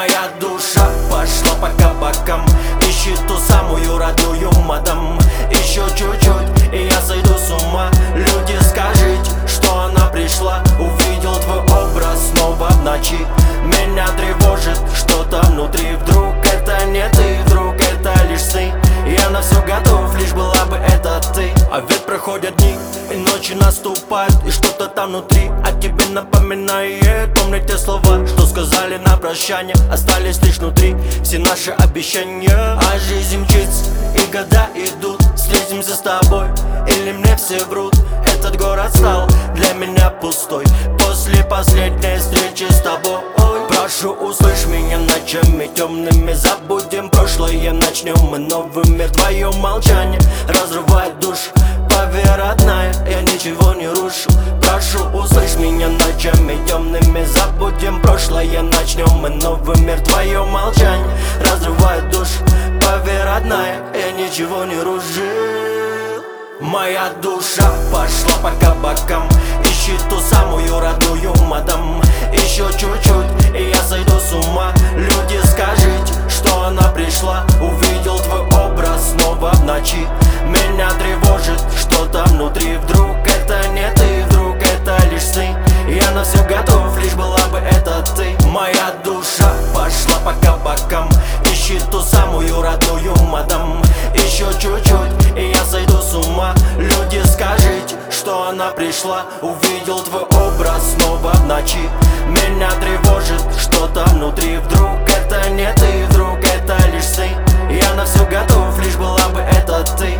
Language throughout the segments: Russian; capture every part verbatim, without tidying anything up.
Моя душа пошла по кабакам, ищет ту самую родную мадам. Еще чуть-чуть, и я сойду с ума. Люди, скажите, что она пришла. Увидел твой образ снова в ночи. Меня тревожит что-то внутри. Вдруг это не ты, вдруг это лишь сны. Я на все готов, лишь была бы это ты. А ведь проходят дни, и ночи наступают, и что-то там внутри о тебе напоминает. Помни те слова, что сказали на прощание, остались лишь внутри все наши обещания. А жизнь мчится, и года идут. Встретимся с тобой, или мне все врут. Этот город стал для меня пустой после последней встречи с тобой. Прошу, услышь меня ночами темными. Забудем прошлое, начнем мы новый мир. Твое молчание разрывает душу. Поверь, родная, я ничего не рушу. Прошу, услышь меня ночами темными. Забудем прошлое, начнем мы новый мир. Твое молчание разрывает душу. Поверь, родная, я ничего не рушу. Моя душа пошла по кабакам, ищет ту самую родную мадам. Еще чуть-чуть, и я сойду с ума. Люди, скажите, что она пришла. Увидел твой образ снова в ночи. Меня тревожит что-то внутри. Вдруг это не ты, вдруг это лишь сны. Я на все готов, лишь была бы это ты. Моя душа пошла по кабакам, ищет ту самую родную мадам. Еще чуть-чуть, и я сойду с ума. Люди, скажите, что она пришла. Увидел твой образ снова в ночи. Меня тревожит что-то внутри. Вдруг это не ты, вдруг это лишь сны. Я на все готов, лишь была бы это ты.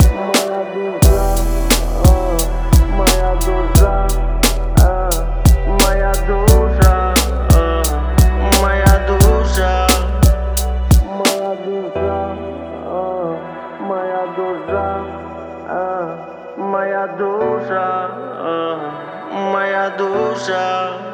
Моя душа, моя душа, моя душа, моя душа, моя душа, моя душа, моя душа, моя душа.